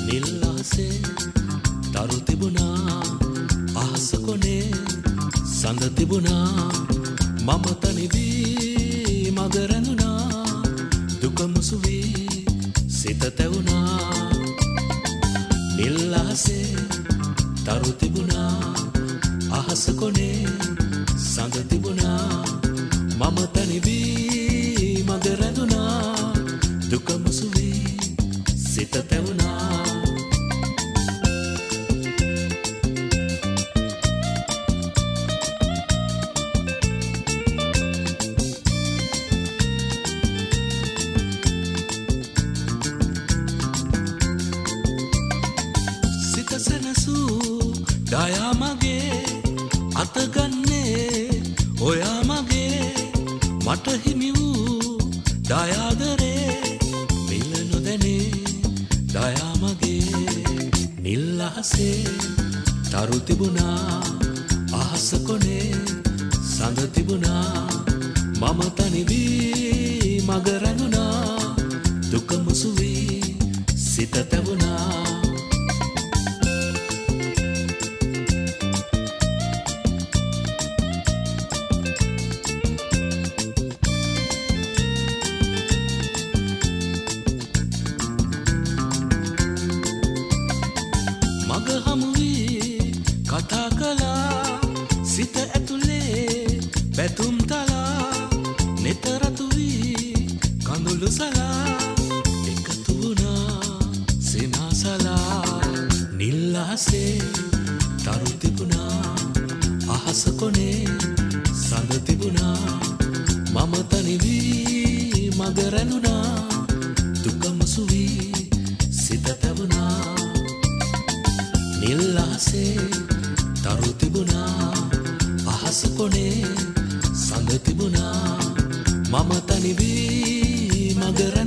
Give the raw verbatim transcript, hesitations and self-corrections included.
නිල් අහසේ තරු තිබුණා අහස කොනේ සඳ තිබුණා මම තනි වී මග රැඳුණා දුක මුසු වී සිත තැවුණා නිල් අහසේ තරු තිබුණා අහස කොනේ සඳ තිබුණා මම තනි වී මග රැඳුණා දුක මුසු වී සිත තැවුණා සිත සැනසූ ඩායා මගේ අතගන්නේ ඔයා මගේ මට හිමි වූ ඩායාදරේ මිල නොදැනේ ඩායා මගේ නිල් අහසේ තරු තිබුණා අහස කොනේ සඳ තිබුණා මම තනි වී මග රැඳුණා දුක මුසු වී සිත තැවුණා මග හමු වී කතා කළා සිත ඇතුලේ පැතුම් තලා නෙතරතු වී කඳුළු සලා එකතු වුණා සිනාසලා නිල් අහසේ තරු තිබුණා අහස කොනේ සඳ තිබුණා මම තනි වී මග රැඳුණා දුක මුසු වී සිත තැවුණා නිල් අහසේ තරු තිබුණා අහස කොනේ සඳ තිබුණා මම තනි වී මග